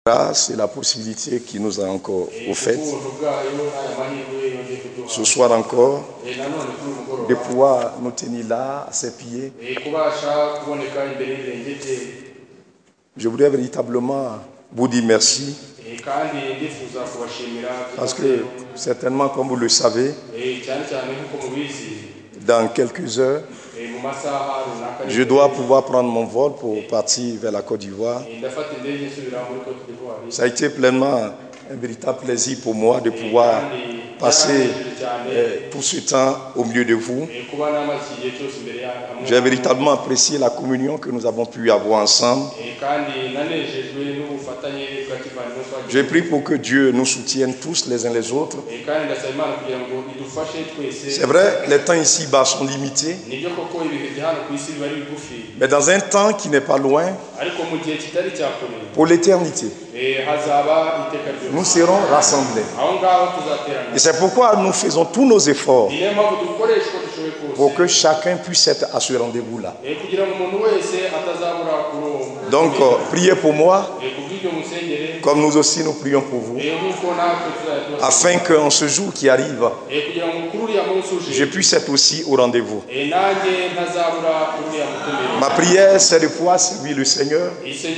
grâce et la possibilité qu'il nous a encore offerte ce soir encore de pouvoir nous tenir là à ses pieds. Je voudrais véritablement vous dire merci parce que certainement, comme vous le savez, dans quelques heures, je dois pouvoir prendre mon vol pour partir vers la Côte d'Ivoire. Ça a été pleinement un véritable plaisir pour moi de pouvoir passer tout ce temps au milieu de vous. J'ai véritablement apprécié la communion que nous avons pu avoir ensemble. Je prie pour que Dieu nous soutienne tous les uns les autres. C'est vrai, les temps ici-bas sont limités. Mais dans un temps qui n'est pas loin, pour l'éternité, nous serons rassemblés. Et c'est pourquoi nous faisons tous nos efforts pour que chacun puisse être à ce rendez-vous-là. Donc, priez pour moi, comme nous aussi nous prions pour vous, afin qu'en ce jour qui arrive, je puisse être aussi au rendez-vous. Ma prière, c'est de pouvoir servir le Seigneur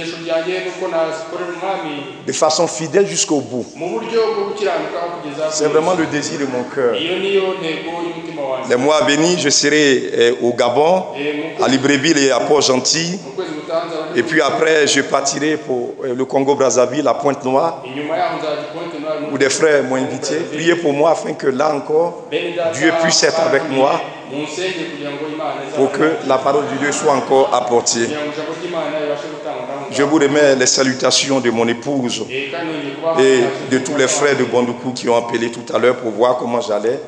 de façon fidèle jusqu'au bout. C'est vraiment le désir de mon cœur. Les mois à venir, je serai au Gabon, à Libreville et à Port-Gentil. Et puis après, je partirai pour le Congo-Brazzaville, à Pointe-Noire, où des frères m'ont invité. Priez pour moi afin que là encore, Dieu puisse être avec moi pour que la parole de Dieu soit encore apportée. Je vous remets les salutations de mon épouse et de tous les frères de Bondoukou qui ont appelé tout à l'heure pour voir comment j'allais.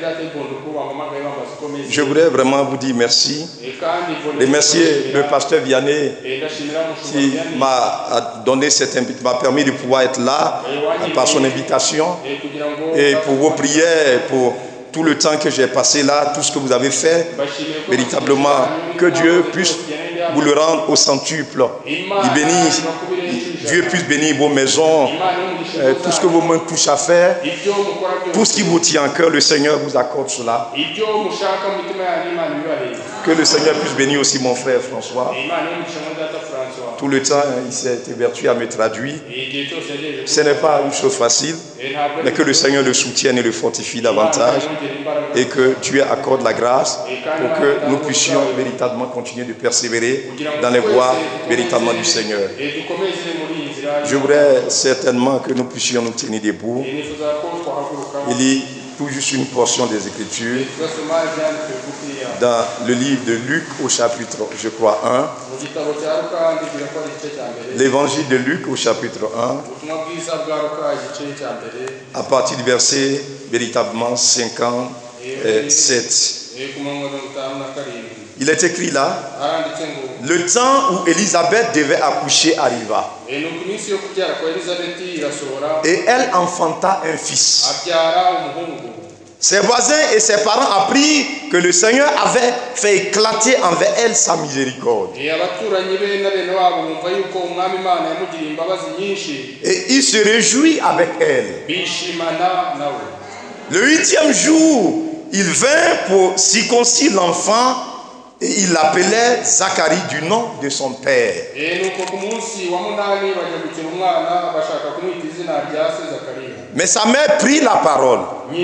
Je voudrais vraiment vous dire merci. Remercier le pasteur Vianney qui m'a donné cette invitation, m'a permis de pouvoir être là par son invitation et pour vos prières, pour tout le temps que j'ai passé là, tout ce que vous avez fait, véritablement, que Dieu puisse vous le rendre au centuple. Dieu puisse bénir vos maisons, tout ce que vos mains touchent à faire, tout ce qui vous tient à cœur, le Seigneur vous accorde cela. Que le Seigneur puisse bénir aussi mon frère François. Tout le temps, il s'est évertué à me traduire. Ce n'est pas une chose facile, mais que le Seigneur le soutienne et le fortifie davantage et que Dieu accorde la grâce pour que nous puissions véritablement continuer de persévérer dans les voies véritablement du Seigneur. Je voudrais certainement que nous puissions nous tenir debout. Il y a tout juste une portion des Écritures dans le livre de Luc au chapitre, je crois, 1. L'évangile de Luc au chapitre 1, à partir du verset véritablement 57. Il est écrit là, le temps où Élisabeth devait accoucher arriva. Et elle enfanta un fils. Ses voisins et ses parents apprirent que le Seigneur avait fait éclater envers elle sa miséricorde. Et il se réjouit avec elle. Le 8e jour, il vint pour circoncire l'enfant et il l'appelait Zacharie du nom de son père. Mais sa mère prit la parole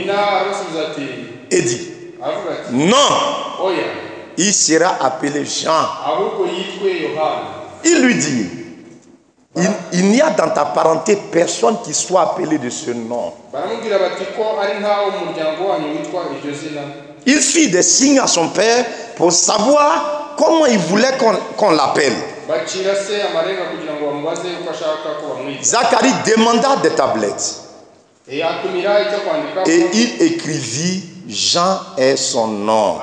et dit, non, il sera appelé Jean. Il lui dit, il n'y a dans ta parenté personne qui soit appelé de ce nom. Il fit des signes à son père pour savoir comment il voulait qu'on l'appelle. Zacharie demanda des tablettes. Et il écrivit, Jean est son nom.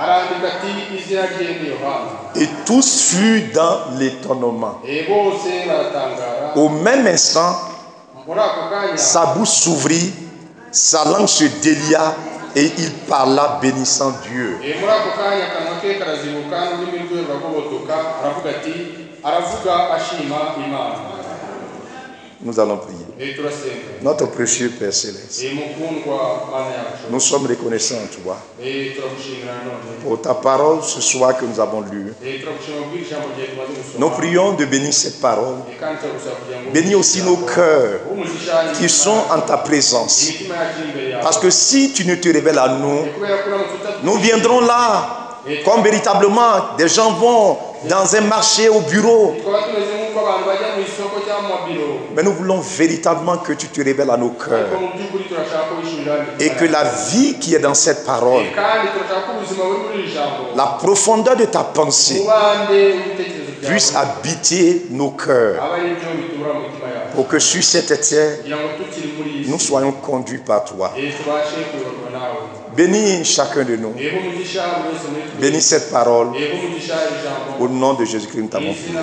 Et tous furent dans l'étonnement. Au même instant, sa bouche s'ouvrit, sa langue se délia et il parla bénissant Dieu. Nous allons prier. Notre précieux Père Céleste, nous sommes reconnaissants à toi pour ta parole ce soir que nous avons lue. Nous prions de bénir cette parole. Bénis aussi nos cœurs qui sont en ta présence. Parce que si tu ne te révèles à nous, nous viendrons là comme véritablement des gens vont dans un marché au bureau. Mais nous voulons véritablement que tu te révèles à nos cœurs et que la vie qui est dans cette parole, la profondeur de ta pensée puisse habiter nos cœurs pour que sur cette terre, nous soyons conduits par toi. Bénis chacun de nous. Bénis cette parole. Au nom de Jésus-Christ, nous t'avons prié.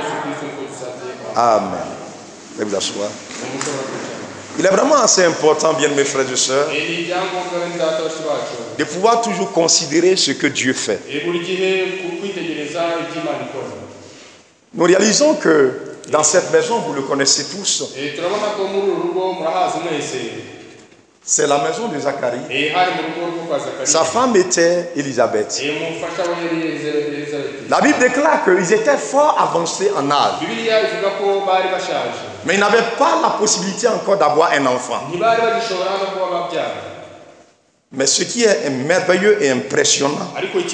Amen. Lève la soie. Il est vraiment assez important, bien mes frères et sœurs, de pouvoir toujours considérer ce que Dieu fait. Nous réalisons que dans cette maison, vous le connaissez tous, c'est la maison de Zacharie. Sa femme était Élisabeth. La Bible déclare qu'ils étaient fort avancés en âge. Mais ils n'avaient pas la possibilité encore d'avoir un enfant. Mais ce qui est merveilleux et impressionnant,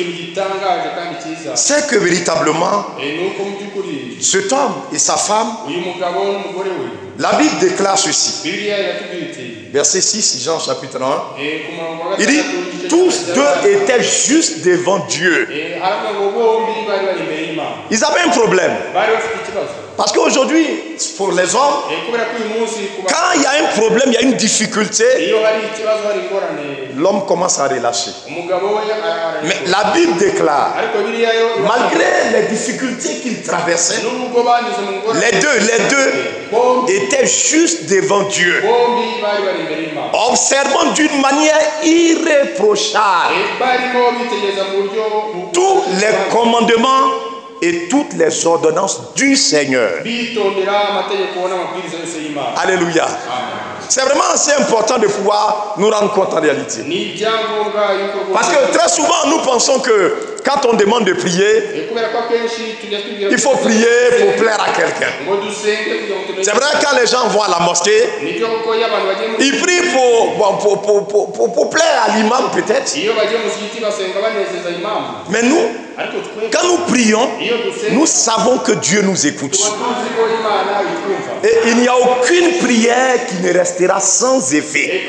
c'est que véritablement, cet homme et sa femme, la Bible déclare ceci. Verset 6, Jean chapitre 1. Il dit, tous deux étaient justes devant Dieu. Ils avaient un problème. Parce qu'aujourd'hui, pour les hommes, quand il y a un problème, il y a une difficulté, l'homme commence à relâcher. Mais la Bible déclare, malgré les difficultés qu'ils traversaient, les deux étaient justes devant Dieu, observant d'une manière irréprochable tous les commandements et toutes les ordonnances du Seigneur. Alléluia. C'est vraiment assez important de pouvoir nous rendre compte en réalité. Parce que très souvent, nous pensons que quand on demande de prier, il faut prier pour plaire à quelqu'un. C'est vrai, quand les gens vont à la mosquée, ils prient pour plaire à l'imam peut-être. Mais nous, quand nous prions, nous savons que Dieu nous écoute. Et il n'y a aucune prière qui ne restera sans effet.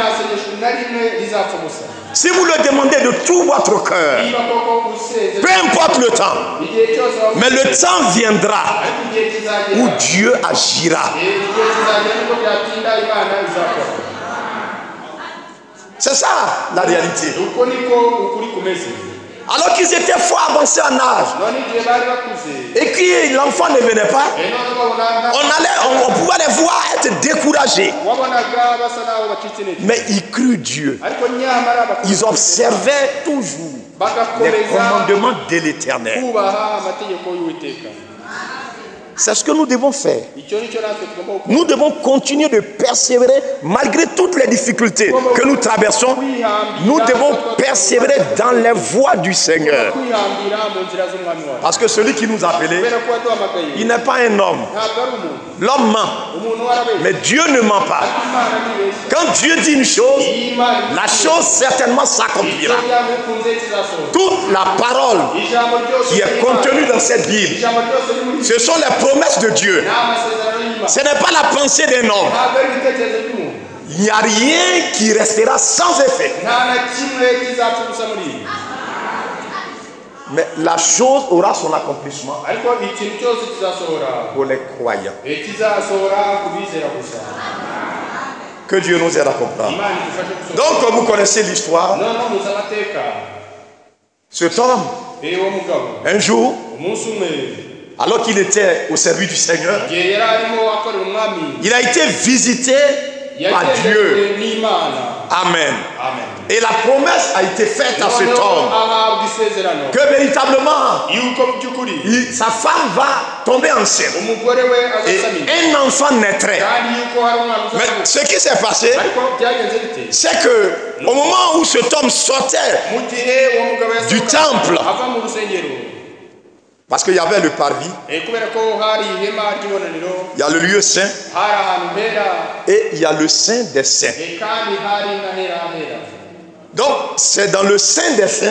Si vous le demandez de tout votre cœur, peu importe le temps, mais le temps viendra où Dieu agira. C'est ça la réalité. Alors qu'ils étaient fort avancés en âge et que l'enfant ne venait pas, on pouvait les voir être découragés. Mais ils crurent Dieu. Ils observaient toujours les commandements de l'Éternel. C'est ce que nous devons faire. Nous devons continuer de persévérer malgré toutes les difficultés que nous traversons. Nous devons persévérer dans les voies du Seigneur. Parce que celui qui nous a appelés, il n'est pas un homme. L'homme ment. Mais Dieu ne ment pas. Quand Dieu dit une chose, la chose certainement s'accomplira. Toute la parole qui est contenue dans cette Bible, ce sont les promesses de Dieu. Ce n'est pas la pensée d'un homme. Il n'y a rien qui restera sans effet. Mais la chose aura son accomplissement pour les croyants. Que Dieu nous aide à comprendre. Donc, vous connaissez l'histoire. Cet homme, un jour, alors qu'il était au service du Seigneur, il a été visité par Dieu. Amen. Et la promesse a été faite à cet homme que véritablement sa femme va tomber enceinte et un enfant naîtrait. Mais ce qui s'est passé, c'est que au moment où cet homme sortait du temple, parce qu'il y avait le parvis, il y a le lieu saint et il y a le saint des saints. Donc c'est dans le saint des saints,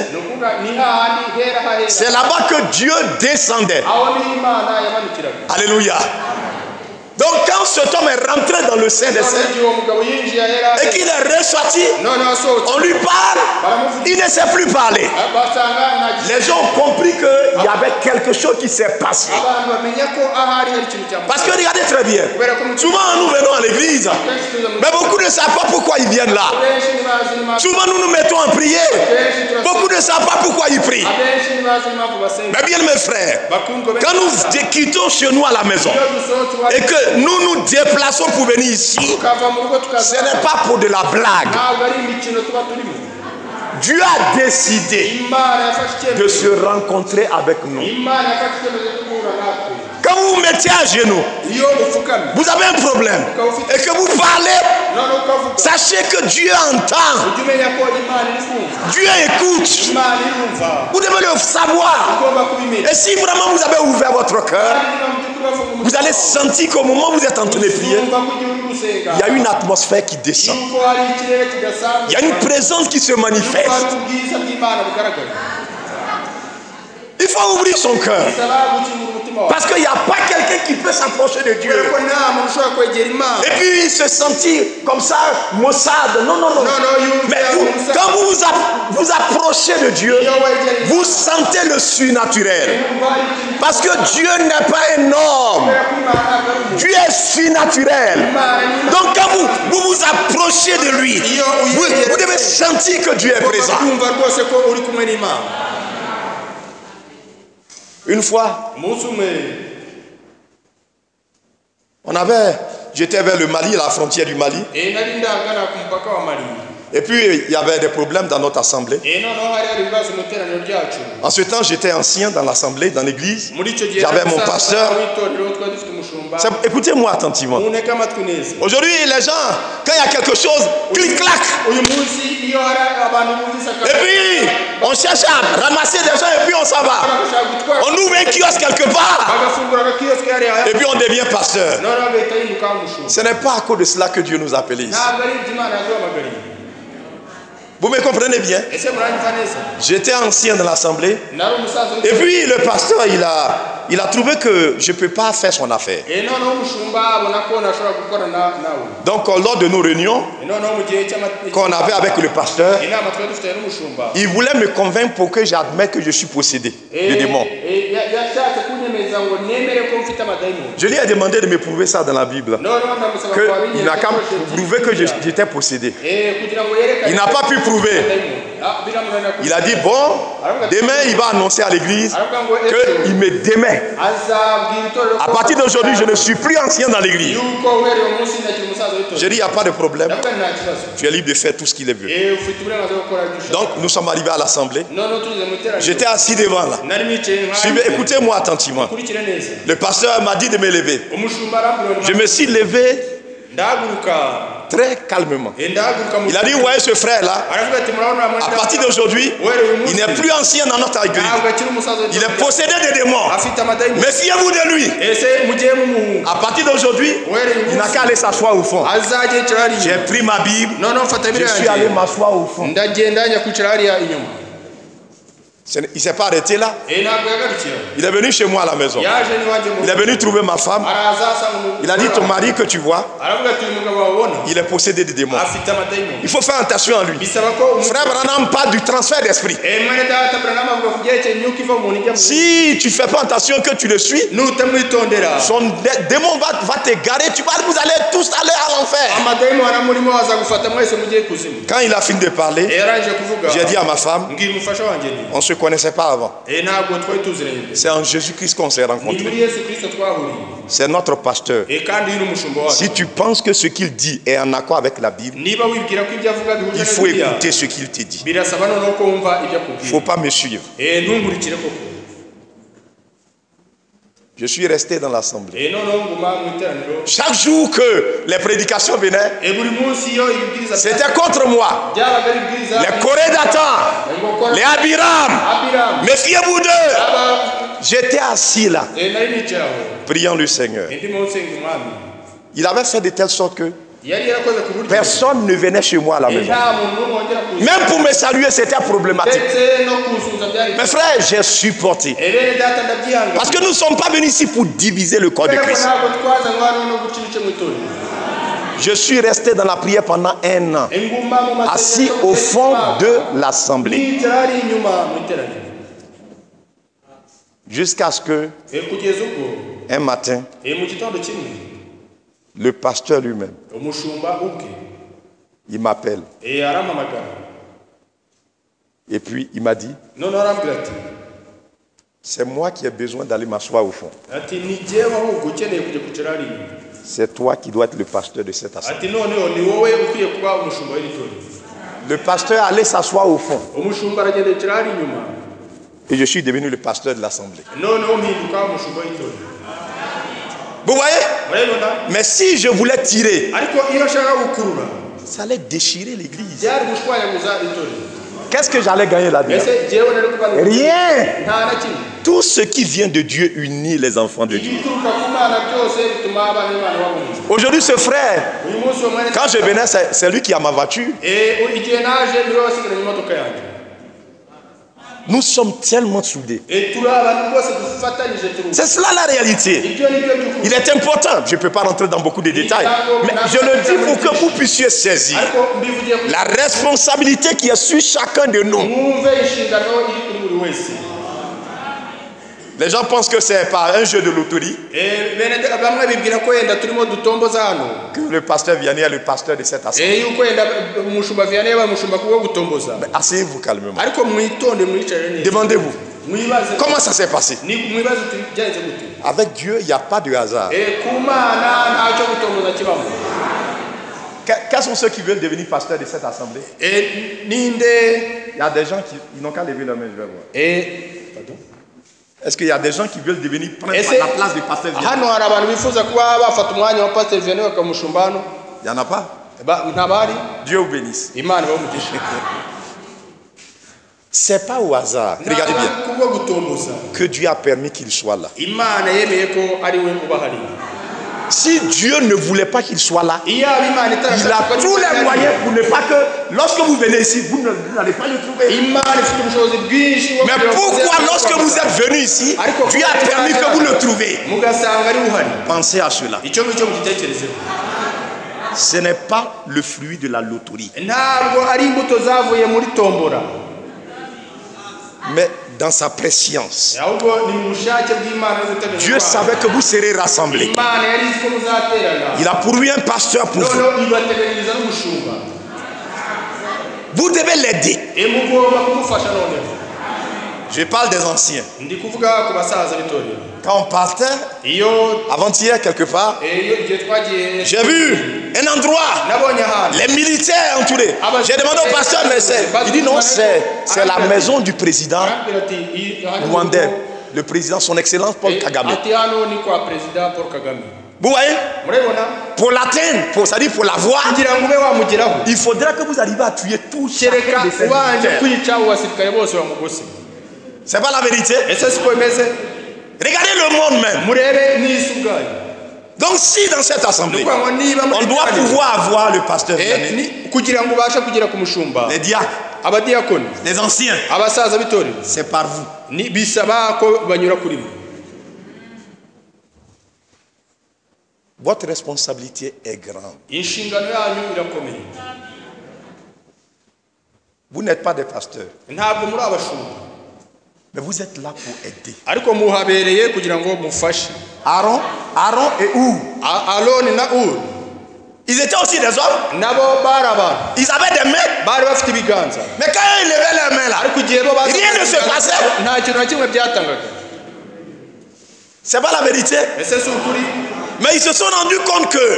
c'est là-bas que Dieu descendait. Alléluia. Donc quand cet homme est rentré dans le sein des saints et qu'il est ressorti, on lui parle, il ne sait plus parler. Les gens ont compris qu'il y avait quelque chose qui s'est passé. Parce que regardez très bien, souvent nous venons à l'église, mais beaucoup ne savent pas pourquoi ils viennent là. Souvent nous nous mettons en prière, beaucoup ne savent pas pourquoi ils prient. Mais bien mes frères, quand nous quittons chez nous à la maison et que nous nous déplaçons pour venir ici, ce n'est pas pour de la blague. Dieu a décidé de se rencontrer avec nous. Quand vous vous mettez à genoux, vous avez un problème et que vous parlez, sachez que Dieu entend. Dieu écoute. Vous devez le savoir. Et si vraiment vous avez ouvert votre cœur, vous allez sentir qu'au moment où vous êtes en train de prier, il y a une atmosphère qui descend. Il y a une présence qui se manifeste. Il faut ouvrir son cœur. Parce qu'il n'y a pas quelqu'un qui peut s'approcher de Dieu et puis se sentir comme ça, maussade. Non. Mais quand vous approchez de Dieu, vous sentez le surnaturel. Parce que Dieu n'est pas un homme. Dieu est surnaturel. Donc quand vous approchez de lui, vous devez sentir que Dieu est présent. Une fois, j'étais vers le Mali, la frontière du Mali. Et puis, il y avait des problèmes dans notre assemblée. En ce temps, j'étais ancien dans l'assemblée, dans l'église. J'avais mon pasteur. Écoutez-moi attentivement. Aujourd'hui, les gens, quand il y a quelque chose, clic-clac. Et puis, on cherche à ramasser des gens et puis on s'en va. On ouvre un kiosque quelque part. Et puis, on devient pasteur. Ce n'est pas à cause de cela que Dieu nous a appelés ici. Vous me comprenez bien? J'étais ancien dans l'assemblée. Et puis le pasteur, il a trouvé que je ne peux pas faire son affaire. Donc lors de nos réunions qu'on avait avec le pasteur, il voulait me convaincre pour que j'admette que je suis possédé de démons. Je lui ai demandé de me prouver ça dans la Bible. Il n'a qu'à prouver que j'étais possédé. Il n'a pas pu prouver. Il a dit, bon, demain il va annoncer à l'église qu'il me démet. À partir d'aujourd'hui, je ne suis plus ancien dans l'église. J'ai dit, il n'y a pas de problème. Tu es libre de faire tout ce qu'il veut. Donc, nous sommes arrivés à l'assemblée. J'étais assis devant là. Écoutez-moi attentivement. Le pasteur m'a dit de me lever. Je me suis levé très calmement. Il a dit, ouais, ce frère-là, à partir d'aujourd'hui, il n'est plus ancien dans notre église. Il est possédé de démons. Méfiez-vous de lui. À partir d'aujourd'hui, il n'a qu'à aller s'asseoir au fond. J'ai pris ma Bible. Je suis allé m'asseoir au fond. Il ne s'est pas arrêté là. Il est venu chez moi à la maison. Il est venu trouver ma femme. Il a dit, ton mari que tu vois, il est possédé de démons. Il faut faire attention à lui. Frère Branham parle du transfert d'esprit. Si tu ne fais pas attention que tu le suis, son démon va t'égarer. Vous allez tous aller à l'enfer. Quand il a fini de parler, j'ai dit à ma femme, on se se connaissait pas avant. C'est en Jésus-Christ qu'on s'est rencontrés. C'est notre pasteur. Si tu penses que ce qu'il dit est en accord avec la Bible, il faut écouter ce qu'il te dit. Il ne faut pas me suivre. Je suis resté dans l'assemblée. Chaque jour que les prédications venaient, c'était contre moi. Les Corées d'Atan, les Abiram, méfiez-vous d'eux. J'étais assis là, priant le Seigneur. Il avait fait de telle sorte que personne ne venait chez moi à la maison. Même pour me saluer, c'était problématique. Mes frères, j'ai supporté. Parce que nous ne sommes pas venus ici pour diviser le corps de Christ. Je suis resté dans la prière pendant 1 an, assis au fond de l'assemblée. Jusqu'à ce que, un matin, le pasteur lui-même, il m'appelle. Et puis il m'a dit, c'est moi qui ai besoin d'aller m'asseoir au fond. C'est toi qui dois être le pasteur de cette assemblée. Le pasteur allait s'asseoir au fond. Et je suis devenu le pasteur de l'assemblée. Vous voyez? Mais si je voulais tirer, ça allait déchirer l'église. Qu'est-ce que j'allais gagner là-dedans? Rien. Tout ce qui vient de Dieu unit les enfants de Dieu. Aujourd'hui, ce frère, quand je venais, c'est lui qui a ma voiture. Nous sommes tellement soudés. C'est cela la réalité. Il est important. Je ne peux pas rentrer dans beaucoup de détails. Mais je le dis pour que vous puissiez saisir la responsabilité qui est sur chacun de nous. Les gens pensent que c'est par un jeu de loterie que le pasteur Vianney est le pasteur de cette assemblée. Mais asseyez-vous calmement. Demandez-vous, comment ça s'est passé? Avec Dieu, il n'y a pas de hasard. Quels sont ceux qui veulent devenir pasteurs de cette assemblée? Il y a des gens qui n'ont qu'à lever la main, je vais voir. Est-ce qu'il y a des gens qui veulent devenir prendre la place du pasteur Vianney? Il n'y en a pas. Dieu vous bénisse. C'est pas au hasard. Regardez bien. Que Dieu a permis qu'il soit là. Si Dieu ne voulait pas qu'il soit là, il a tous les moyens pour ne pas que, lorsque vous venez ici, vous n'allez pas le trouver. Mais pourquoi lorsque vous êtes venu ici, Dieu a permis que vous le trouviez? Pensez à cela. Ce n'est pas le fruit de la loterie. Mais dans sa préscience, Dieu savait que vous serez rassemblés. Il a pourvu un pasteur pour vous. Vous devez l'aider. Je parle des anciens. Quand on partait, avant-hier quelque part, j'ai vu un endroit, les militaires entourés. J'ai demandé au pasteur, mais il dit non, c'est la maison du président rwandais, le président, son excellence Paul Kagame. Vous voyez? Pour l'atteindre, c'est-à-dire pour la voir, il faudrait que vous arriviez à tuer tous chacun de ces militaires. C'est pas la vérité? Regardez le monde même. Donc si dans cette assemblée, on doit pouvoir avoir le pasteur Vianney, les diacres, les anciens, c'est par vous. Votre responsabilité est grande. Vous n'êtes pas des pasteurs. Mais vous êtes là pour aider. Aaron et Our. Ils étaient aussi des hommes. Ils avaient des mains. Mais quand ils levaient leurs mains là, rien ne se passait. C'est pas la vérité. Mais ils se sont rendus compte que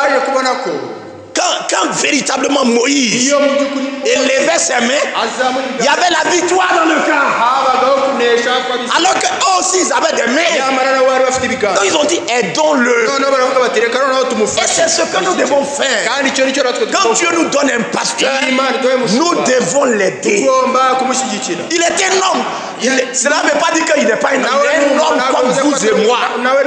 quand véritablement Moïse élevait ses mains, il y avait la victoire dans le camp. Alors qu'eux aussi ils avaient des mains. Donc ils ont dit aidons-le. Et c'est ce que nous devons faire. Quand Dieu nous donne un pasteur, nous devons l'aider. Il est un homme. Cela ne veut pas dire qu'il n'est pas un homme. Il est un homme comme vous et moi.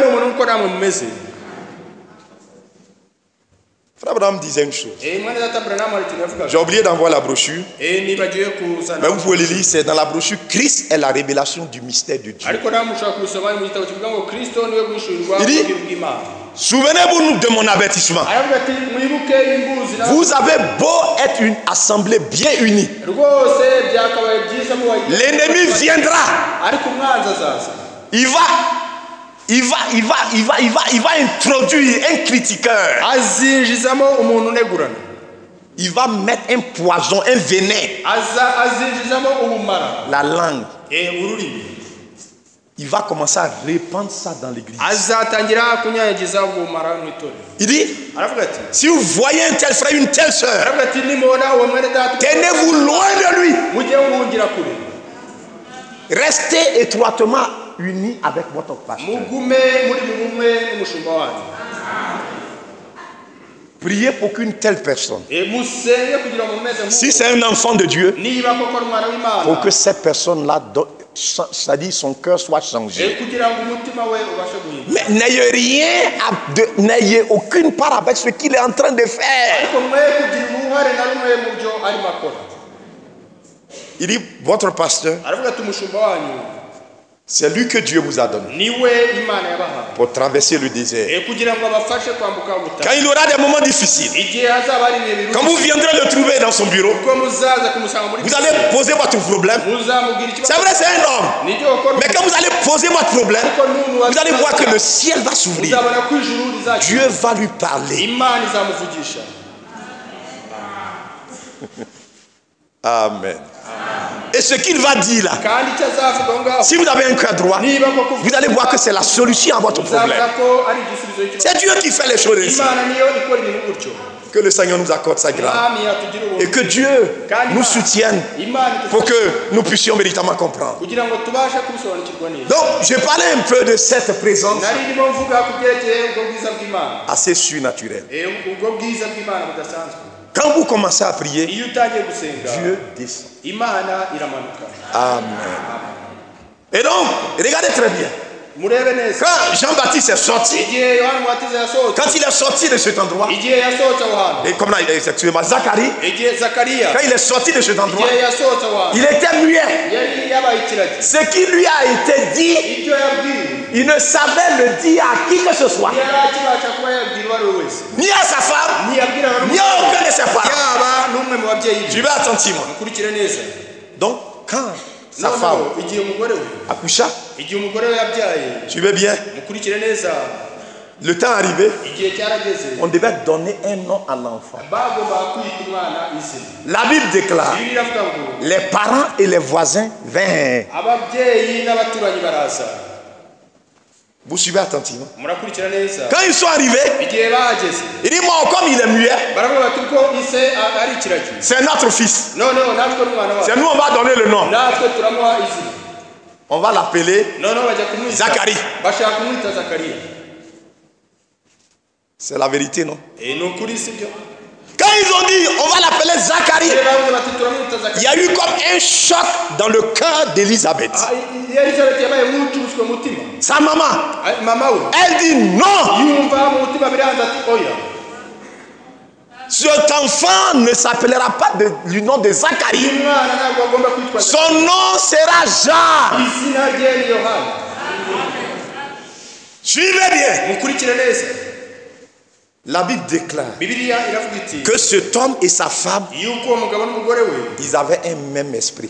Frère Abraham disait une chose. J'ai oublié d'envoyer la brochure. Mais vous pouvez le lire, c'est dans la brochure. Christ est la révélation du mystère de Dieu. Il dit, souvenez-vous de mon avertissement. Vous avez beau être une assemblée bien unie, l'ennemi viendra. Il va introduire un critiqueur. Il va mettre un poison, un venin. La langue. Il va commencer à répandre ça dans l'église. Il dit, si vous voyez un tel frère, une telle soeur, tenez-vous loin de lui. Restez étroitement unis avec votre pasteur. Priez pour qu'une telle personne, si c'est un enfant de Dieu, pour que cette personne-là, c'est-à-dire son cœur soit changé. Mais n'ayez aucune part avec ce qu'il est en train de faire. Il dit, votre pasteur, c'est lui que Dieu vous a donné pour traverser le désert. Quand il aura des moments difficiles, quand vous viendrez le trouver dans son bureau, vous allez poser votre problème. C'est vrai, c'est un homme. Mais quand vous allez poser votre problème, vous allez voir que le ciel va s'ouvrir. Dieu va lui parler. Amen. Et ce qu'il va dire là, si vous avez un cœur droit, vous allez voir que c'est la solution à votre problème. C'est Dieu qui fait les choses ainsi. Que le Seigneur nous accorde sa grâce. Et que Dieu nous soutienne pour que nous puissions véritablement comprendre. Donc, je parlais un peu de cette présence assez surnaturelle. Quand vous commencez à prier, Dieu descend. Amen. Et donc, regardez très bien. Quand Jean-Baptiste est sorti, quand il est sorti de cet endroit, et comme là, excusez-moi, Zacharie, quand il est sorti de cet endroit, il était muet. Ce qui lui a été dit, il ne savait le dire à qui que ce soit, ni à sa femme, ni à aucun de ses parents. Tu vas attentivement. Donc, quand sa femme accoucha, tu veux bien, le temps arrivé, on devait donner un nom à l'enfant. La Bible déclare, les parents et les voisins vinrent. Vous suivez attentivement. Quand ils sont arrivés, il dit, moi, comme il est muet, c'est notre fils. C'est nous, on va donner le nom. On va l'appeler Zacharie. C'est la vérité, non? Quand ils ont dit, on va l'appeler Zacharie, il y a eu comme un choc dans le cœur d'Élisabeth. Sa maman, elle dit non. Cet enfant ne s'appellera pas du nom de Zacharie. Son nom sera Jean. Suivez bien. La Bible déclare que cet homme et sa femme, ils avaient un même esprit.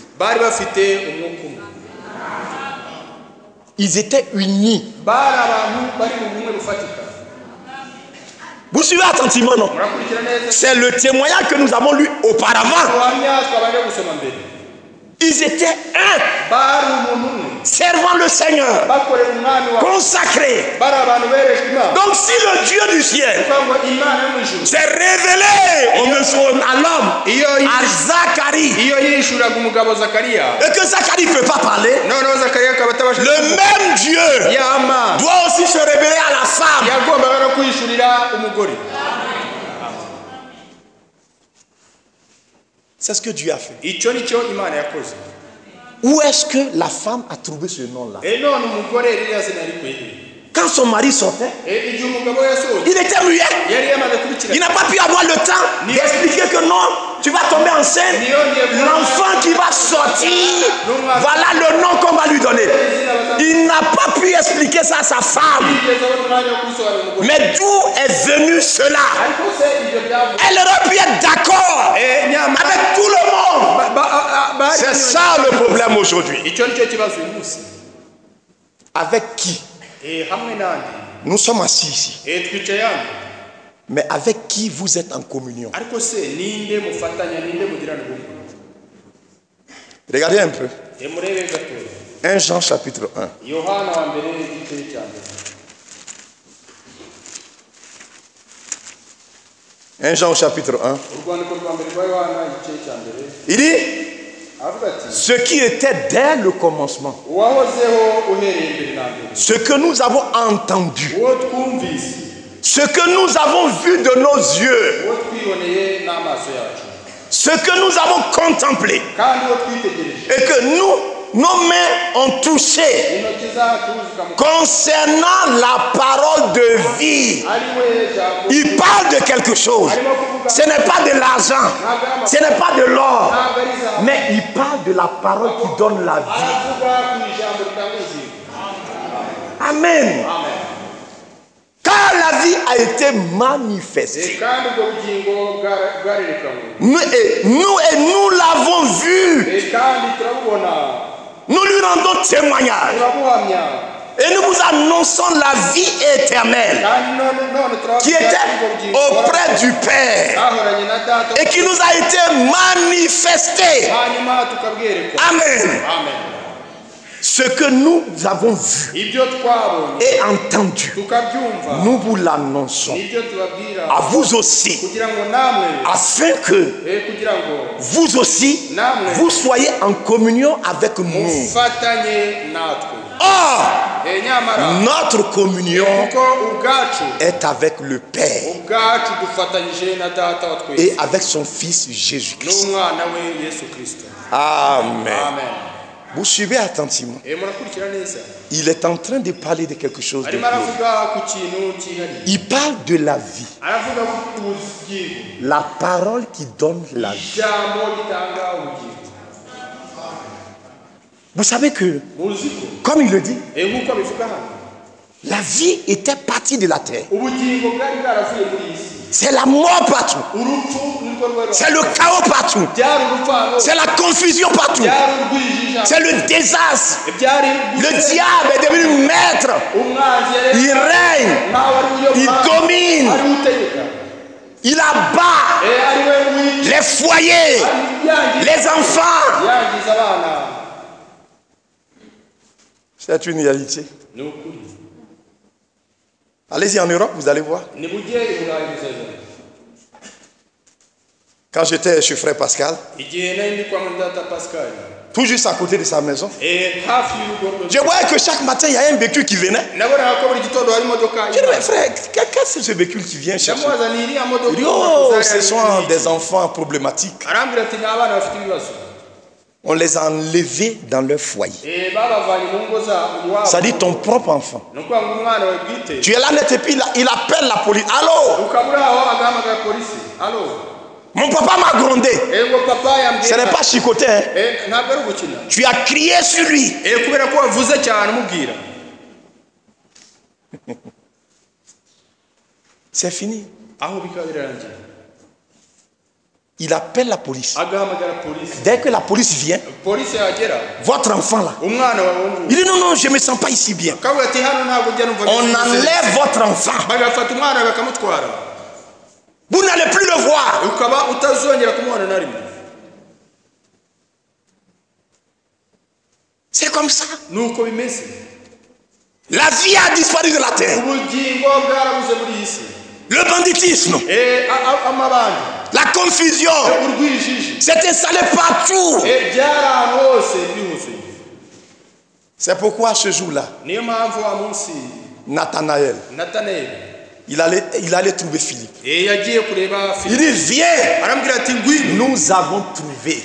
Ils étaient unis. Vous suivez attentivement, non? C'est le témoignage que nous avons lu auparavant. Ils étaient un, servant le Seigneur, consacrés. Donc si le Dieu du ciel s'est révélé à l'homme, à Zacharie, et que Zacharie ne peut pas parler, le même Dieu doit aussi se révéler à la femme. C'est ce que Dieu a fait. Où est-ce que la femme a trouvé ce nom-là? Quand son mari sortait, il était muet. Il n'a pas pu avoir le temps d'expliquer que non, tu vas tomber enceinte. L'enfant qui va sortir, voilà le nom qu'on va lui donner. Il n'a pas pu expliquer ça à sa femme. Mais d'où est venu cela? Elle aurait pu être d'accord avec tout le monde. C'est ça le problème aujourd'hui. Avec qui? Nous sommes assis ici. Mais avec qui vous êtes en communion? Regardez un peu. 1 Jean chapitre 1. 1 Jean chapitre 1. Il dit, ce qui était dès le commencement, ce que nous avons entendu, ce que nous avons vu de nos yeux, ce que nous avons contemplé, et que nos mains ont touché concernant la parole de vie. Il parle de quelque chose. Ce n'est pas de l'argent, ce n'est pas de l'or, mais il parle de la parole qui donne la vie. Amen. Car la vie a été manifestée. Nous l'avons vue. Nous lui rendons témoignage. Et nous vous annonçons la vie éternelle qui était auprès du Père et qui nous a été manifestée. Amen. Ce que nous avons vu et entendu, nous vous l'annonçons à vous aussi, afin que vous aussi, vous soyez en communion avec nous. Or, notre communion est avec le Père et avec son Fils Jésus-Christ. Amen. Vous suivez attentivement. Il est en train de parler de quelque chose de glorieux. Il parle de la vie. La parole qui donne la vie. Vous savez que, comme il le dit, la vie était partie de la terre. C'est la mort partout. C'est le chaos partout. C'est la confusion partout. C'est le désastre. Le diable est devenu maître. Il règne. Il domine. Il abat les foyers, les enfants. C'est une réalité. Allez-y en Europe, vous allez voir. Quand j'étais chez Frère Pascal, tout juste à côté de sa maison, je voyais que chaque matin, il y a un véhicule qui venait. Je dis, mais frère, qu'est-ce que ce véhicule qui vient chercher? Il dit, oh, ce sont des enfants problématiques. On les a enlevés dans leur foyer. Ça dit ton propre enfant. Tu es là net et puis il appelle la police. Allô? Mon papa m'a grondé. Ce n'est pas chicoté. Hein? Tu as crié sur lui. C'est fini. Il appelle la police. Dès que la police vient, votre enfant là, il dit non, non, je ne me sens pas ici bien. On enlève votre enfant. C'est comme ça. La vie a disparu de la terre. Le banditisme, la confusion s'est installée partout. C'est pourquoi ce jour-là, Nathanaël, il allait trouver Philippe. Il dit, viens, nous avons trouvé.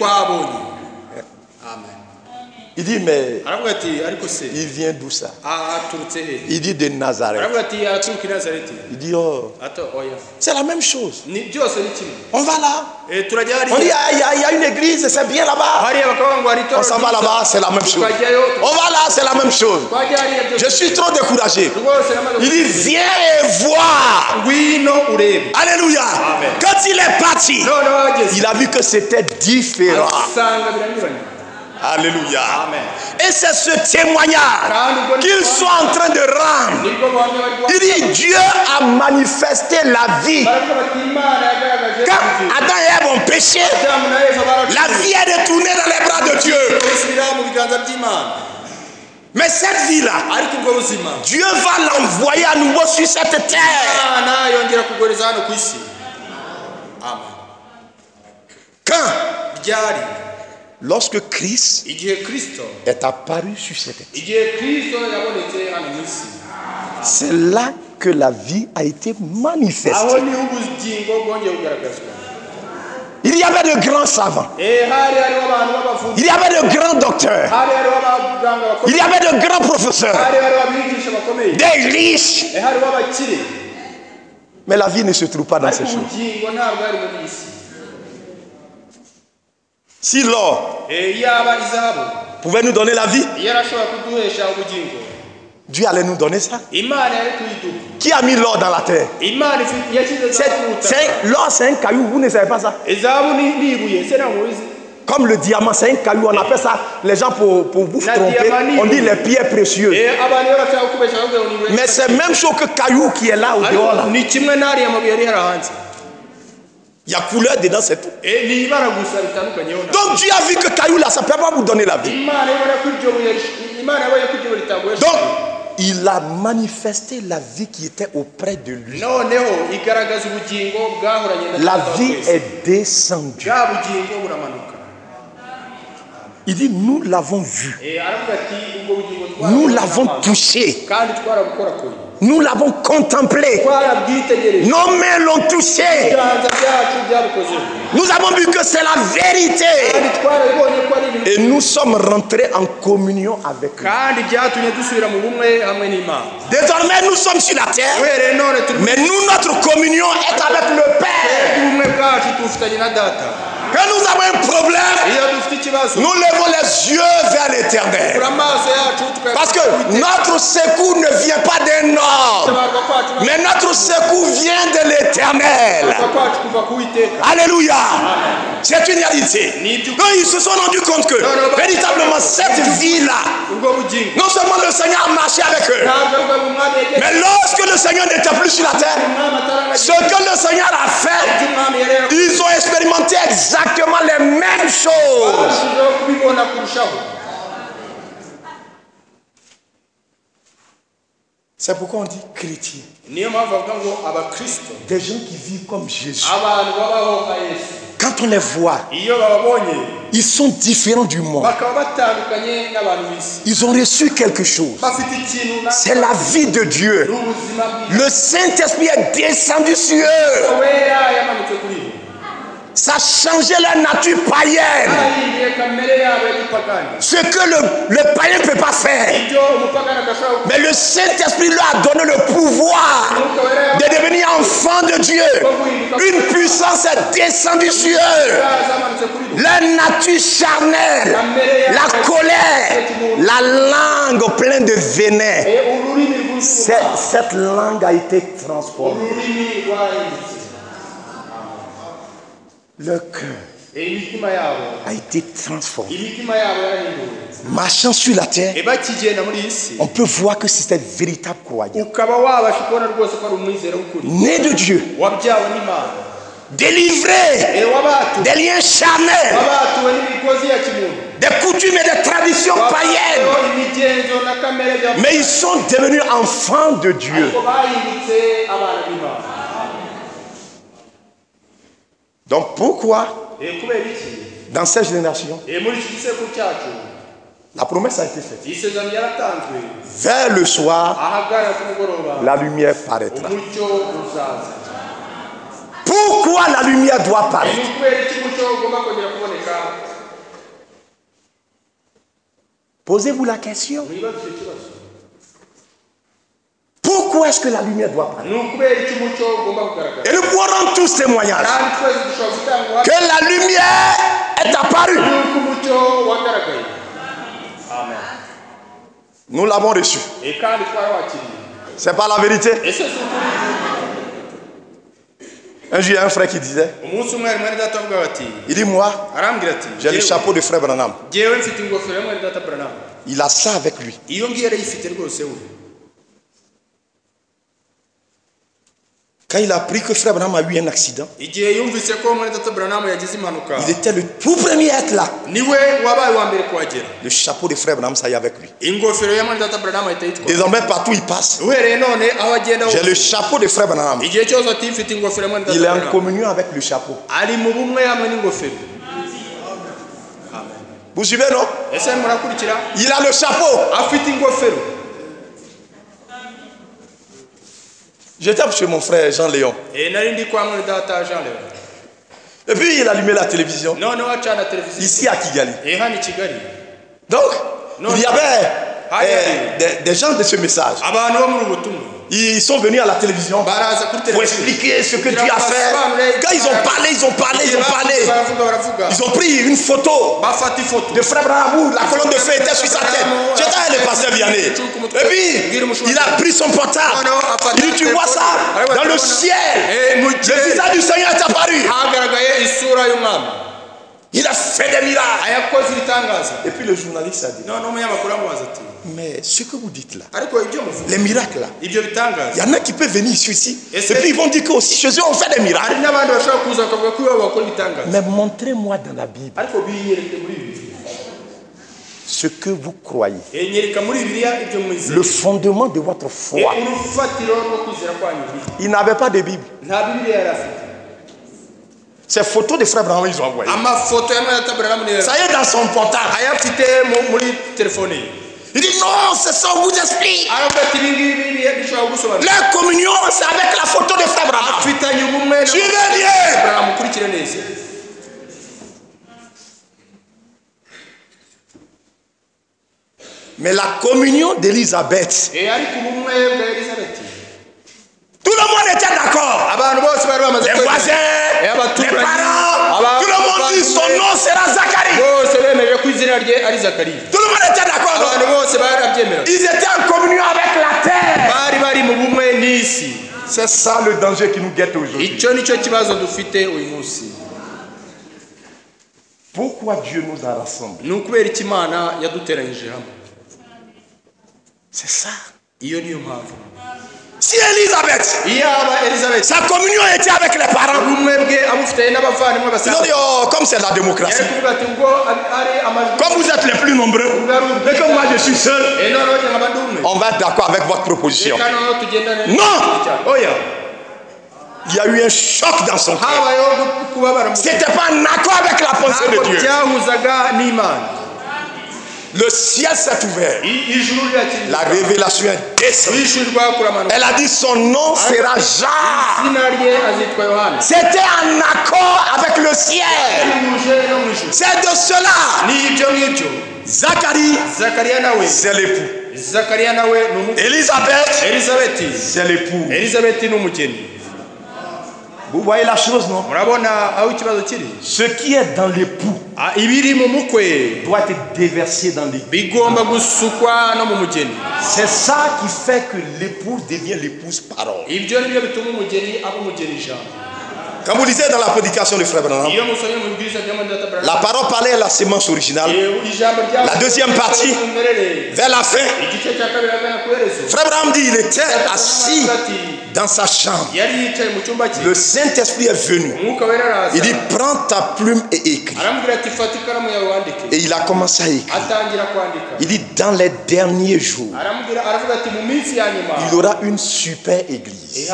Il dit, mais il vient d'où ça? Il dit de Nazareth. Il dit, oh, c'est la même chose. On va là. On dit, il y a une église, c'est bien là-bas. On s'en va là-bas, c'est la même chose. On va là, c'est la même chose. Je suis trop découragé. Il dit, viens et vois. Alléluia. Quand il est parti, il a vu que c'était différent. Alléluia. Amen. Et c'est ce témoignage qu'ils sont en train de rendre. Il dit, Dieu a manifesté la vie. Quand Adam et Ève ont péché, la vie est retournée dans les bras de Dieu. Mais cette vie-là, Dieu va l'envoyer à nouveau sur cette terre. Quand? Lorsque Christ est apparu sur cette terre, c'est là que la vie a été manifestée. Il y avait de grands savants. Il y avait de grands docteurs. Il y avait de grands professeurs. Des riches. Mais la vie ne se trouve pas dans ces choses. Si l'or pouvait nous donner la vie, Dieu allait nous donner ça. Qui a mis l'or dans la terre? L'or, c'est un caillou, vous ne savez pas ça? Comme le diamant, c'est un caillou, on appelle ça, les gens pour vous tromper, on dit les pierres précieuses. Mais c'est même chose que caillou qui est là au dehors. Là. Il y a couleur dedans, c'est tout. Donc Dieu a vu que caillou là, ça ne peut pas vous donner la vie. Donc, il a manifesté la vie qui était auprès de lui. La vie est descendue. Il dit, nous l'avons vu. Nous l'avons touché. Nous l'avons contemplé. Nos mains l'ont touché. Nous avons vu que c'est la vérité. Et nous sommes rentrés en communion avec lui. Désormais, nous sommes sur la terre. Mais nous, notre communion est avec le Père. Quand nous avons un problème, nous levons les yeux vers l'Éternel. Parce que notre secours ne vient pas d'un homme, mais notre secours vient de l'Éternel. Alléluia. C'est une réalité. Donc ils se sont rendus compte que véritablement cette vie-là, non seulement le Seigneur a marché avec eux, mais lorsque le Seigneur n'était plus sur la terre, ce que le Seigneur a fait, ils ont expérimenté exactement les mêmes choses. C'est pourquoi on dit chrétien. Des gens qui vivent comme Jésus. Quand on les voit, ils sont différents du monde. Ils ont reçu quelque chose. C'est la vie de Dieu. Le Saint-Esprit est descendu sur eux. Ça a changé la nature païenne. Ce que le païen ne peut pas faire. Mais le Saint-Esprit lui a donné le pouvoir de devenir enfant de Dieu. Une puissance est descendue sur eux. La nature charnelle, la colère, la langue pleine de venin. Cette langue a été transformée. Le cœur a été transformé. Marchant sur la terre, on peut voir que c'est un véritable croyant. Né de Dieu. délivré des liens charnels, des coutumes et des traditions païennes. Mais ils sont devenus enfants de Dieu. Donc pourquoi, dans cette génération, la promesse a été faite. Vers le soir, la lumière paraîtra. Pourquoi la lumière doit paraître? Posez-vous la question. Pourquoi est-ce que la lumière doit paraître? Et nous pourrons tous témoignage que la lumière est apparue. Nous l'avons reçu. C'est pas la vérité. Un jour, il y a un frère qui disait, il dit, moi, j'ai le chapeau de frère Branham. Il a ça avec lui. Quand il a appris que frère Branham a eu un accident, il était le tout premier à être là. Le chapeau de frère Branham, ça y est avec lui. Désormais, partout il passe, j'ai le chapeau de frère Branham. Il est en communion avec le chapeau. Vous suivez, non? Il a le chapeau. J'étais chez mon frère Jean-Léon. Et puis il allumait la télévision. Ici à Kigali. Donc, il y avait des gens de ce message. Ils sont venus à la télévision pour expliquer ce que Dieu a fait. Quand ils ont parlé. Ils ont pris une photo de frère Branham. La colonne de feu était sur sa tête. J'étais le pasteur Vianney. Et puis, il a pris son portable. Il dit, tu vois ça? Dans le ciel, le visage du Seigneur est apparu. Il a fait des miracles. Et puis le journaliste a dit, mais ce que vous dites là, les miracles là, il y en a qui peuvent venir ici. Et puis ils vont dire qu'aussi chez eux on fait des miracles. Mais montrez-moi dans la Bible ce que vous croyez, le fondement de votre foi. Il n'avait pas de Bible. Ces photos de frère Branham, ils ont envoyé. Ça y est dans son portable. Il dit non, c'est ça, on vous explique. Leur communion, c'est avec la photo de frère Branham. Suivez bien. Mais la communion d'Élisabeth, tout le monde était d'accord. Les voisins, les parents, tout le monde dit son nom sera Zacharie. Tout le monde était d'accord. Ils étaient en communion avec la terre. C'est ça le danger qui nous guette aujourd'hui. Pourquoi Dieu nous a rassemblés? C'est ça. Si Elisabeth, sa communion était avec les parents, ils ont dit, oh, comme c'est la démocratie, comme vous êtes les plus nombreux, et que moi je suis seul, on va être d'accord avec votre proposition. Non! Il y a eu un choc dans son cœur. Ce n'était pas un accord avec la pensée de Dieu. Le ciel s'est ouvert. La révélation est descendue. Elle a dit son nom sera Jah. C'était en accord avec le ciel. C'est de cela. Zacharie, c'est l'époux. Élisabeth, c'est l'époux. Vous voyez la chose, non? Ce qui est dans l'époux doit être déversé dans l'époux. C'est ça qui fait que l'épouse devient l'épouse parole. Quand vous lisez dans la prédication de frère Branham, la parole parlait à la sémence originale. La deuxième partie, vers la fin, frère Branham dit il était assis dans sa chambre. Le Saint-Esprit est venu. Il dit prends ta plume et écris. Et il a commencé à écrire. Il dit dans les derniers jours, il y aura une super église.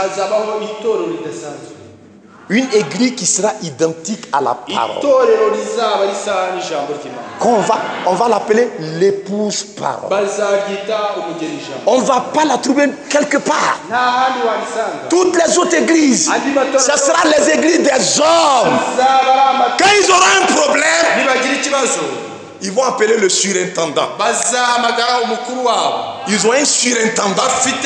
Une église qui sera identique à la parole. On va l'appeler l'épouse parole. On ne va pas la trouver quelque part. Toutes les autres églises, ce sera les églises des hommes. Quand ils auront un problème, ils vont appeler le surintendant. Ils ont un surintendant.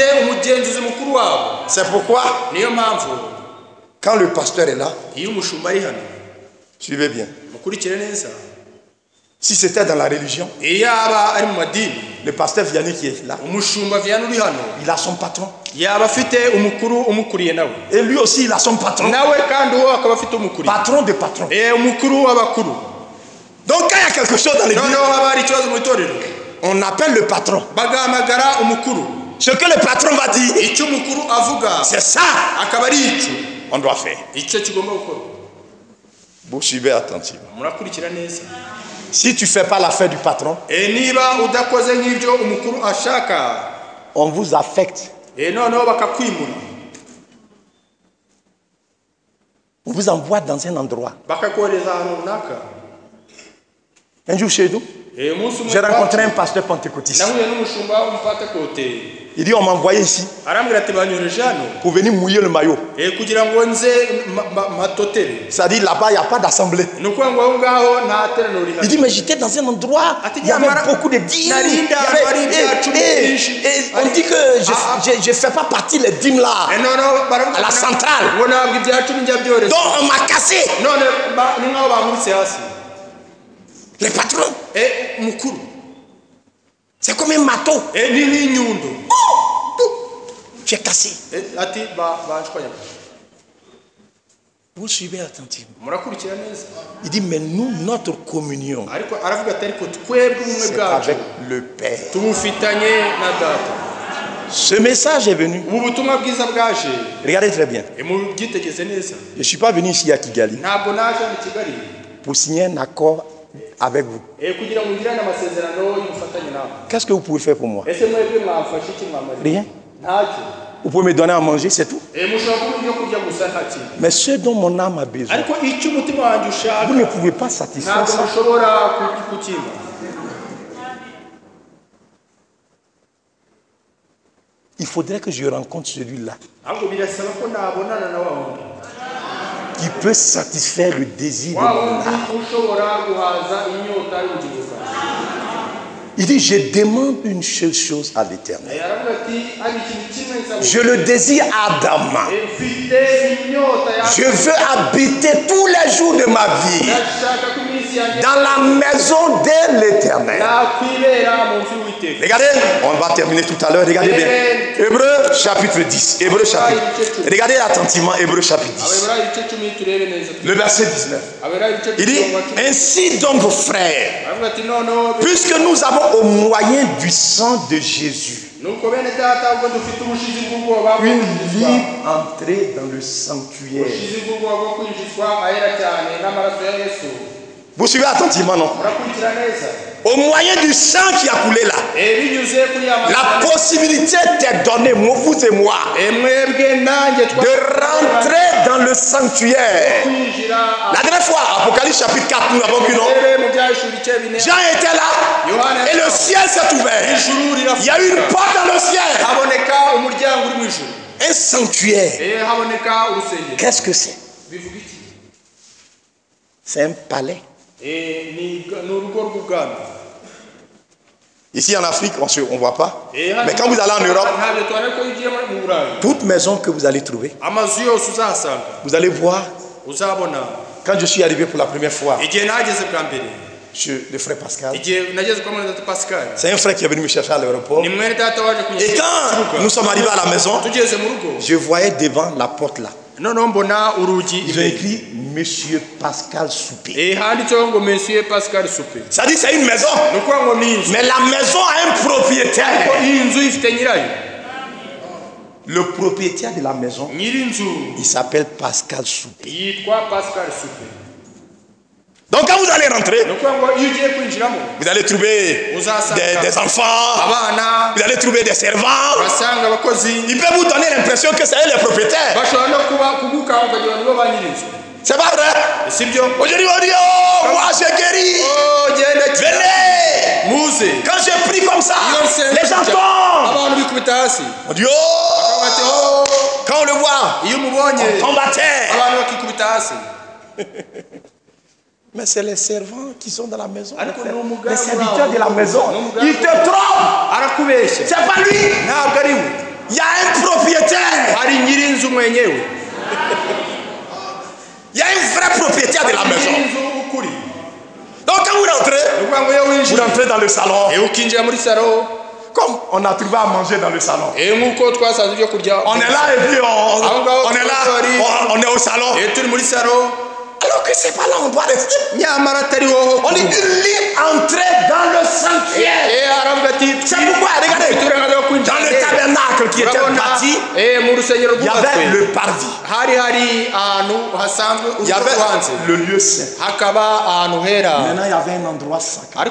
C'est pourquoi quand le pasteur est là, suivez bien. Si c'était dans la religion, le pasteur Vianney qui est là, il a son patron. Et lui aussi, il a son patron. Patron de patron. Donc quand il y a quelque chose dans l'église, on appelle le patron. Ce que le patron va dire, c'est ça on doit faire. Vous suivez attentivement. Si tu ne fais pas l'affaire du patron, on vous affecte. On vous envoie dans un endroit. Un jour chez nous, j'ai rencontré un pasteur pentecôtiste. Il dit on m'a envoyé ici pour venir mouiller le maillot. Ça dit là-bas il n'y a pas d'assemblée. Il dit mais j'étais dans un endroit, il y avait beaucoup de dîmes. Et on dit que je ne fais pas partie des dîmes là, à la centrale. Donc on m'a cassé. Les patrons, c'est comme un marteau. Tu es cassé. Vous suivez attentivement. Il dit mais nous, notre communion, c'est avec le Père. Ce message est venu. Regardez très bien. Je ne suis pas venu ici à Kigali pour signer un accord avec vous. Qu'est-ce que vous pouvez faire pour moi? Rien. Vous pouvez me donner à manger, c'est tout. Mais ce dont mon âme a besoin, vous ne pouvez pas satisfaire ça. Il faudrait que je rencontre celui-là qui peut satisfaire le désir de mon âme. Il dit, je demande une seule chose à l'Éternel. Je le désire ardemment. Je veux habiter tous les jours de ma vie dans la maison de l'Éternel. Regardez, on va terminer tout à l'heure. Regardez bien. Hébreux chapitre 10. Hébreux chapitre. Regardez attentivement Hébreux chapitre 10. Le verset 19. Il dit, ainsi donc vos frères, puisque nous avons au moyen du sang de Jésus une libre entrée dans le sanctuaire. Vous suivez attentivement, non? Au moyen du sang qui a coulé là, la possibilité t'est donnée, vous et moi, de rentrer dans le sanctuaire. La dernière fois, Apocalypse chapitre 4, nous avons vu, non? Jean était là et le ciel s'est ouvert. Il y a eu une porte dans le ciel. Un sanctuaire. Qu'est-ce que c'est? C'est un palais. Ici en Afrique, on ne voit pas. Mais quand vous allez en Europe, toute maison que vous allez trouver, vous allez voir. Quand je suis arrivé pour la première fois, le frère Pascal, c'est un frère qui est venu me chercher à l'aéroport. Et quand nous sommes arrivés à la maison, je voyais devant la porte là, ils ont écrit Monsieur Pascal Soupé. Ça dit c'est une maison. Mais la maison a un propriétaire. Le propriétaire de la maison, il s'appelle Pascal Soupé. Donc quand vous allez rentrer, vous allez trouver des enfants, vous allez trouver des servants. Il peut vous donner l'impression que c'est eux les propriétaires. C'est pas vrai? Aujourd'hui on dit, oh, moi j'ai guéri. Venez. Quand j'ai pris comme ça, les gens tombent. On dit, oh, quand on le voit, on tombe à terre. Mais c'est les servants qui sont dans la maison, les serviteurs de la maison. Ils te trompent. C'est pas lui. Il y a un propriétaire. Il y a un vrai propriétaire de la maison. Donc quand vous rentrez dans le salon. Comme on a trouvé à manger dans le salon. On est là et puis on est au salon. Alors que c'est pas là où on doit rester. On dit une ligne entrée dans le sanctuaire. C'est pourquoi, regardez, dans le tabernacle qui était bâti, il y avait le parvis. Il y avait le lieu saint. Maintenant, il y avait un endroit sacré.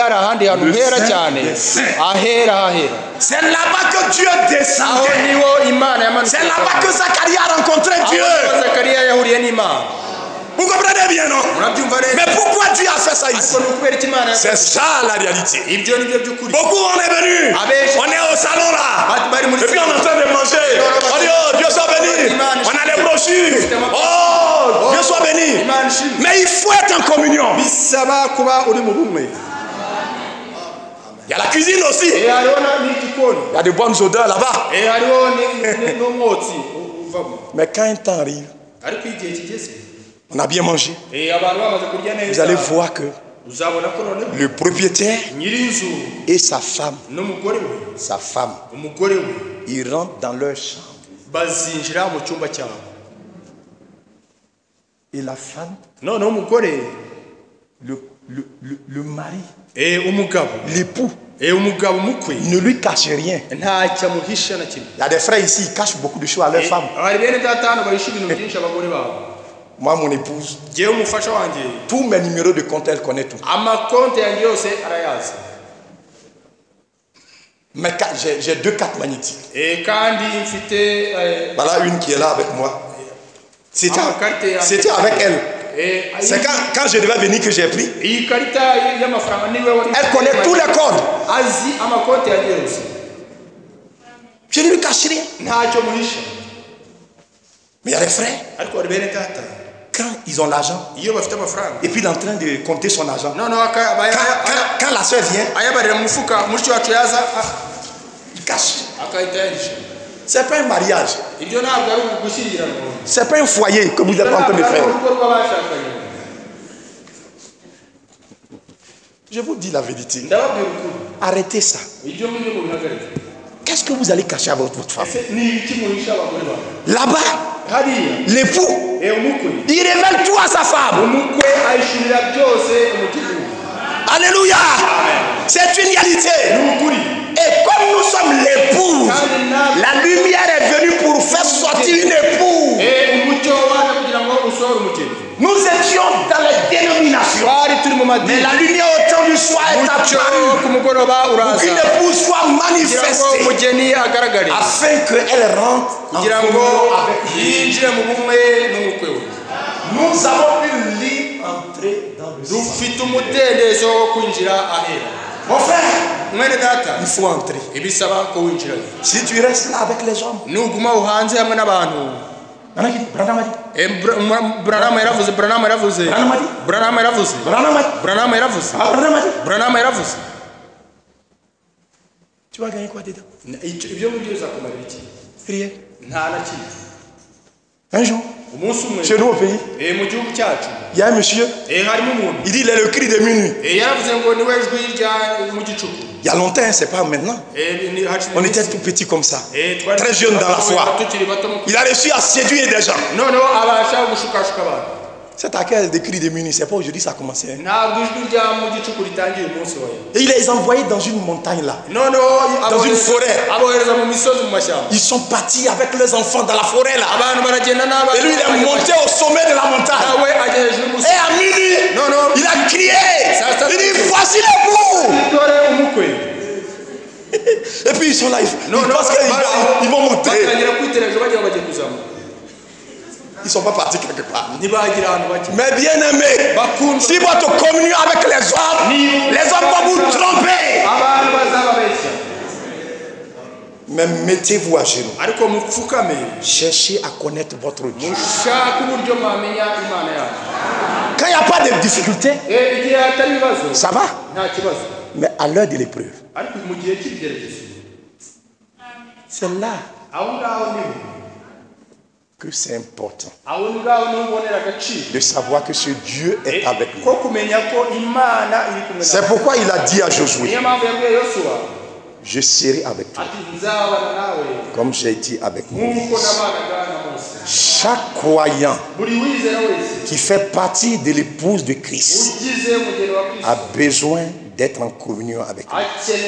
Le saint. C'est là-bas que Dieu descendait. C'est là-bas que Zacharie a rencontré Dieu. Vous comprenez bien, non? Mais pourquoi Dieu a fait ça ici? C'est ça la réalité. Beaucoup on est venus, on est au salon là, et puis on est en train de manger. On dit, oh, Dieu soit béni. On a les brochures. Oh, Dieu soit béni. Mais il faut être en communion. Il y a la cuisine aussi. Il y a de bonnes odeurs là-bas. Mais quand un temps arrive, on a bien mangé. Vous allez voir que le propriétaire et sa femme, ils rentrent dans leur chambre. Et la femme, le mari, l'époux, ne lui cache rien. Il y a des frères ici, ils cachent beaucoup de choses à leur femme. Moi, mon épouse, tous mes numéros de compte, elle connaît tout. Mais j'ai 2 cartes magnétiques. Voilà une qui est là avec moi. C'était avec elle. C'est quand je devais venir que j'ai pris. Elle connaît tous les codes. Je ne lui cache rien. Mais il y a des frères. Quand ils ont l'argent, et puis il est en train de compter son argent. Quand la soeur vient, il cache. C'est pas un mariage. C'est pas un foyer que vous êtes en train de faire. Je vous dis la vérité. Arrêtez ça. Qu'est-ce que vous allez cacher à votre femme? Là-bas, l'époux, il révèle tout à sa femme. Alléluia. C'est une réalité. Et comme nous sommes l'épouse, la lumière est venue pour faire sortir une épouse. Nous étions dans les dénominations, mais la lumière au temps du soir est apparue pour qu'une épouse soit manifestée afin qu'elle rentre en communion avec lui. Nous avons une ligne entrée dans le ciel. Mon frère, il faut entrer. Si tu restes là avec les hommes, tu vas gagner quoi dedans? Rien. Un jour, chez nous au pays, il y a un monsieur, il dit il est le cri de minuit. Il y a longtemps, c'est pas maintenant. On était tout petits comme ça, très jeunes dans la foi. Il a réussi à séduire des gens. Cet accueil des cris de minuit, c'est pas aujourd'hui ça a commencé. Et il les a envoyés dans une montagne là. Dans une forêt. Ils sont partis avec leurs enfants dans la forêt là. Et lui il est monté au sommet de la montagne. Et à minuit, il a crié. Il dit voici les bouts. Et puis ils sont là. Parce qu'ils vont monter. Ils ne sont pas partis quelque part. Mais bien aimé, si votre communion avec les hommes vont vous tromper. Mais mettez-vous à genoux. Cherchez à connaître votre Dieu. Quand il n'y a pas de difficulté, ça va. Mais à l'heure de l'épreuve, c'est là que c'est important de savoir que ce Dieu est avec nous. C'est pourquoi il a dit à Josué, je serai avec toi, comme j'ai dit avec Moïse. Chaque croyant qui fait partie de l'épouse de Christ a besoin d'être en communion avec lui.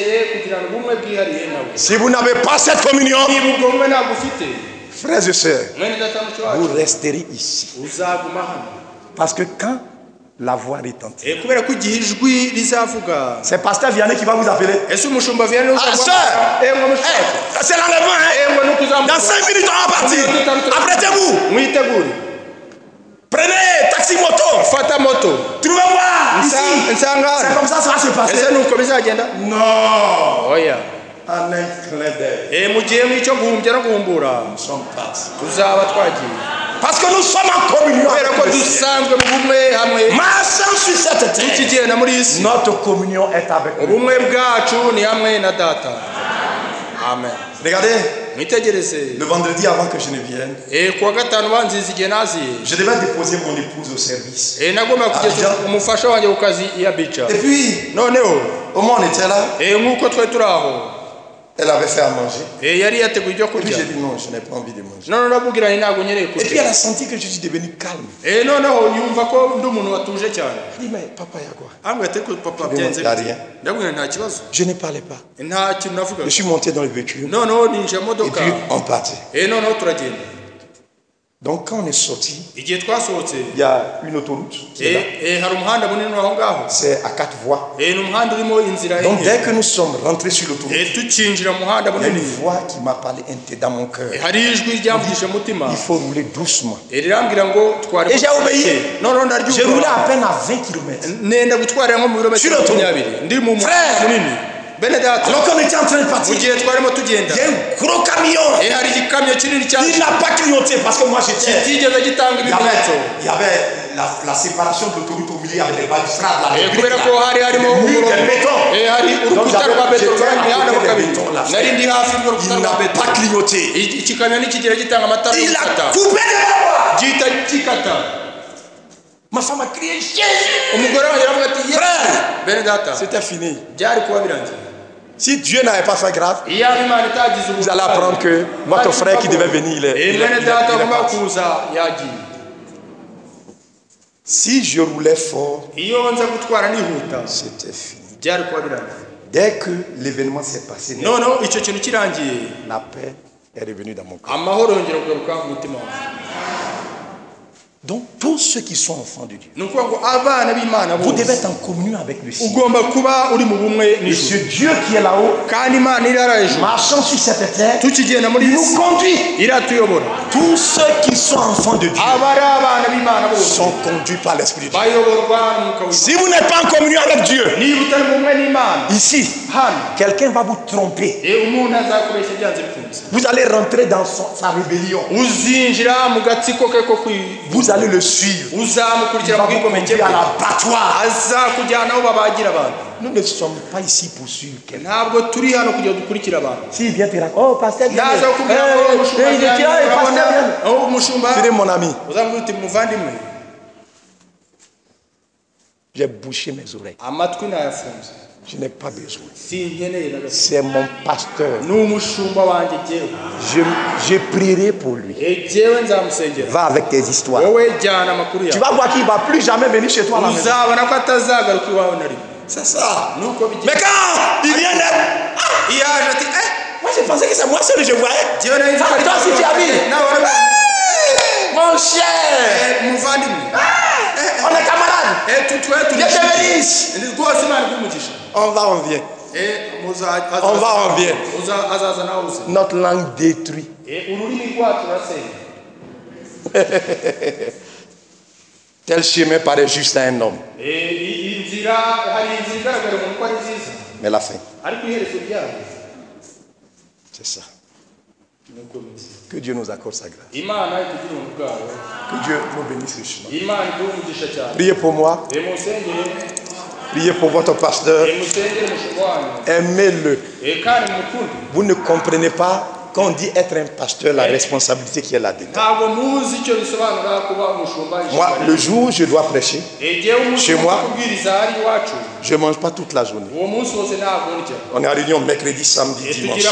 Si vous n'avez pas cette communion, frères et sœurs, vous resterez ici. Parce que quand la voix retentit, c'est Pasteur Vianney qui va vous appeler. Ah, sœur, c'est l'enlèvement. Dans 5 minutes, on va partir. Apprêtez-vous. Prenez taxi moto. Trouvez-moi ici. C'est comme ça va se passer. Non. En un clin d'œil. Nous sommes partis. Parce que nous sommes en communion. Marchons sur cette terre. Notre communion est avec nous. Amen. Regardez. Le vendredi avant que je ne vienne, je devais déposer mon épouse au service. Et puis, au moins on était là. Elle avait fait à manger. Et puis j'ai dit non, je n'ai pas envie de manger. Et puis elle a senti que je suis devenu calme. Elle dit mais papa, il y a quoi? Il n'y a rien. Je ne parlais pas. Je suis monté dans le véhicule. Et puis on partait. Donc quand on est sorti, il y a une autoroute. C'est à 4 voies. Donc dès que nous sommes rentrés sur l'autoroute, il y a une voix qui m'a parlé dans mon cœur. Il faut rouler doucement. Et j'ai obéi. J'ai roulé à peine à 20 km. Sur l'autoroute. Frère, alors qu'on était en train de partir, il y a un gros camion. Il n'a pas clignoté parce que moi j'étais. Il y avait la séparation de l'autoroute au milieu avec les balustrades là. Les murs de béton. Donc j'avais il n'avait pas clignoté. Il a coupé de la voie. Ma femme a crié Jésus. Frère, c'était fini. Si Dieu n'avait pas fait grave, vous allez apprendre que votre frère qui devait venir, il est parti. Si je roulais fort, c'était fini. Dès que l'événement s'est passé, la paix est revenue dans mon cœur. Donc, tous ceux qui sont enfants de Dieu, vous devez être en communion avec le Seigneur. Et ce Dieu qui est là-haut, marchant sur cette terre, nous conduit. Tous ceux qui sont enfants de Dieu sont conduits par l'Esprit de Dieu. Si vous n'êtes pas en communion avec Dieu, ici, quelqu'un va vous tromper. Vous allez rentrer dans sa rébellion. Vous allez le suivre. Il va vous conduire à l'abattoir. Nous ne sommes pas ici pour suivre quelqu'un. S'il vient te raconter, oh pasteur, il est mon ami. J'ai bouché mes oreilles. Je n'ai pas besoin. C'est mon pasteur. Je prierai pour lui. Va avec tes histoires. Tu vas voir qu'il ne va plus jamais venir chez toi à la maison. C'est ça. Mais quand il vient moi je pensais que c'est moi seul que je voyais. Toi aussi tu as vu. Mon cher. On est camarades. Dieu te bénisse. On va, on vient. On va, on vient. Notre langue détruite. Tel chemin paraît juste à un homme. Mais la fin. C'est ça. Que Dieu nous accorde sa grâce. Que Dieu nous bénisse richement. Priez pour moi. Priez pour votre pasteur. Aimez-le. Vous ne comprenez pas quand on dit être un pasteur, la responsabilité qui est là-dedans. Moi, le jour où je dois prêcher, chez moi, je ne mange pas toute la journée. On est en réunion mercredi, samedi, dimanche.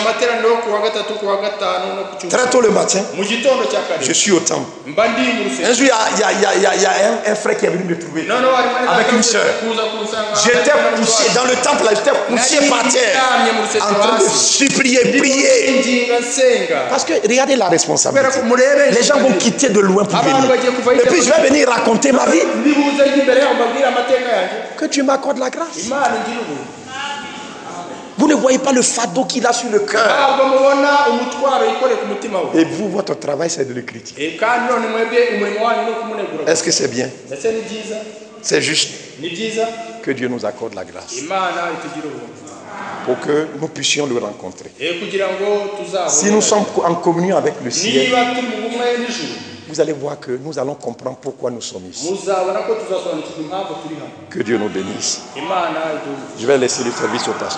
Très tôt le matin, je suis au temple. Un jour, il y a un frère qui est venu me trouver avec une soeur. J'étais couché dans le temple, j'étais couché par terre en train de supplier, prier. Parce que regardez la responsabilité. Les gens vont quitter de loin pour venir. Et puis je vais venir raconter ma vie. Que Dieu m'accorde la grâce. Vous ne voyez pas le fardeau qu'il a sur le cœur. Et vous, votre travail, c'est de le critiquer. Est-ce que c'est bien? C'est juste. Que Dieu nous accorde la grâce. Pour que nous puissions le rencontrer. Si nous sommes en communion avec le ciel, vous allez voir que nous allons comprendre pourquoi nous sommes ici. Que Dieu nous bénisse. Je vais laisser le service au pasteur.